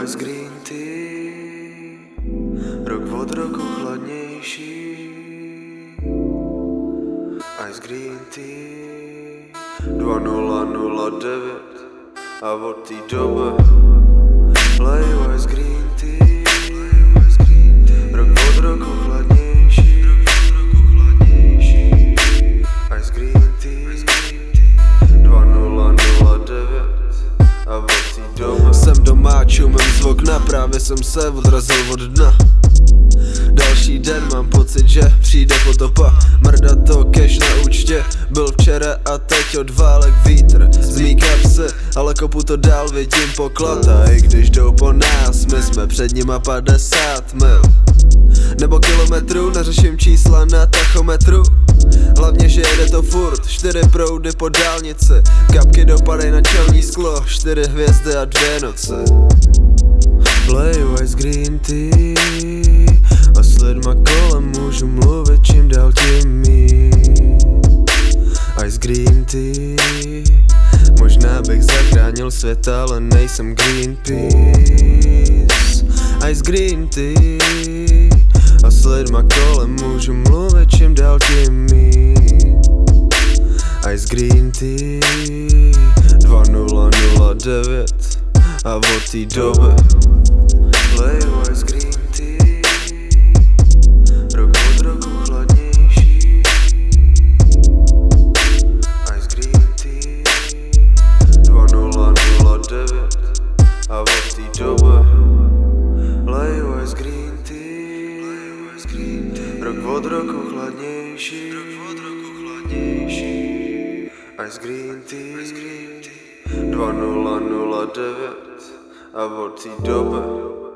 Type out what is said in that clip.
Ice green tea, rok od roku chladnější. Ice green tea 2009 a od té doby leju ice green tea, rok od roku chladnější. Ice green tea 2009 a od té doby jsem doma, čumím z okna, právě jsem se odrazil od dna. Další den mám pocit, že přijde potopa. Mrda to cash na účtě, byl včera a teď odválek vítr z mý kapsy, ale kopu to dál, vidím poklad. A i když jdou po nás, my jsme před nima 50 mil nebo kilometrů, neřeším čísla na tachometru. Hlavně, že jede to furt, 4 proudy po dálnici, kapky dopadej na čelní sklo, 4 hvězdy a 2 noci. Leju ice green tea a s lidma kolem můžu mluvit čím dál tím míň. Ice green tea, možná bych zachránil svět, ale nejsem Greenpeace. Ice green tea a s lidma kolem můžu mluvit čím dál tím míň. Ice green tea 2009 a od té doby leju ice green tea, rok od roku chladnější. Ice green tea 2009 a od té doby leju ice green tea, rok od roku chladnější. Ice green tea 2009 a od té doby